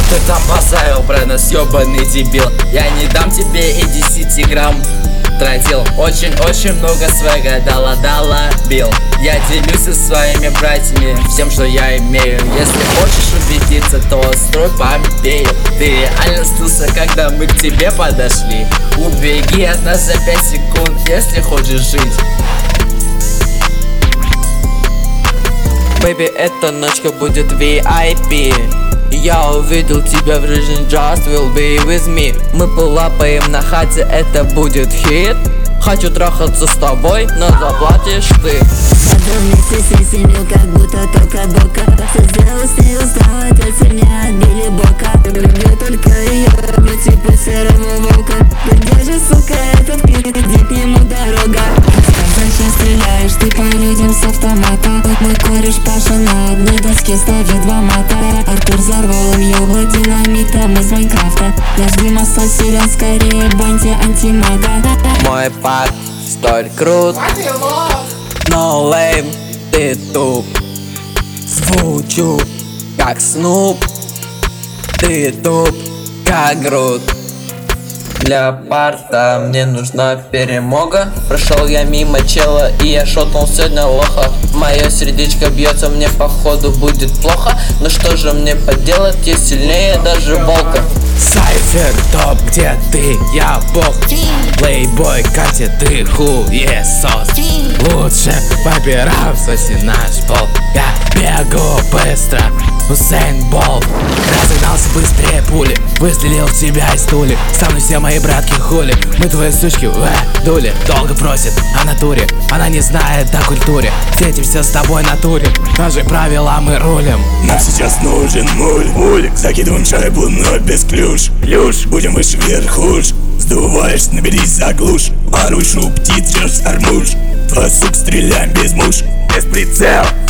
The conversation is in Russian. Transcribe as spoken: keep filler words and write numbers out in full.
Ты там поставил про нас, ёбаный дебил. Я не дам тебе и десяти грамм. Тратил очень-очень много своего дала-дала бил. Я делюсь со своими братьями всем, что я имею. Если хочешь убедиться, то строй Помпею. Ты реально слился, когда мы к тебе подошли. Убеги от нас за пять секунд, если хочешь жить. Бэйби, эта ночка будет ви ай пи. Я увидел тебя в жизни, just will be with me. Мы полапаем на хате, это будет хит. Хочу трахаться с тобой, но заплатишь ты. Подал вместе с семью, как будто только бока. Все сделал, все устал, отец меня отбили бока. Люблю только ее, люблю типа серого волка. Где же, сука, этот пир, где к нему дорога? Зачем стреляешь ты по людям с автомата? Мой кореш Паша на одной доске ставит два мата. Артур взорвал им ёбла динамитом из Майнкрафта. Наш Дима сосерен, скорее баньте антимага. Мой пак столь крут, но lame, ты туп. Звучу как Снуп, ты туп как Грут. Для парта мне нужна перемога. Прошел я мимо чела и я шотнул сегодня лоха. Мое сердечко бьется, мне походу будет плохо. Но что же мне поделать, я сильнее даже волка. Сайфер топ, где ты? Я бог. Плейбой, Катя, ты хуесос. Лучше побирав, соси наш пол. Я бегу быстро, Усейн Болт. Разогнался быстрее пули, выстрелил в тебя из тули. Со мной все мои братки хули, мы твои сучки э, дули. Долго просит о натуре, она не знает о культуре. Встретимся с тобой на туре, даже правила мы рулим. Нам сейчас нужен муль, муль. Закидываем шайбу, но без клюш. Плюш, будем выше вверх уж. Сдуваешь, наберись заглушь. Орущу птиц, жжешь армуш. Два сук стреляем без муж. Без прицел,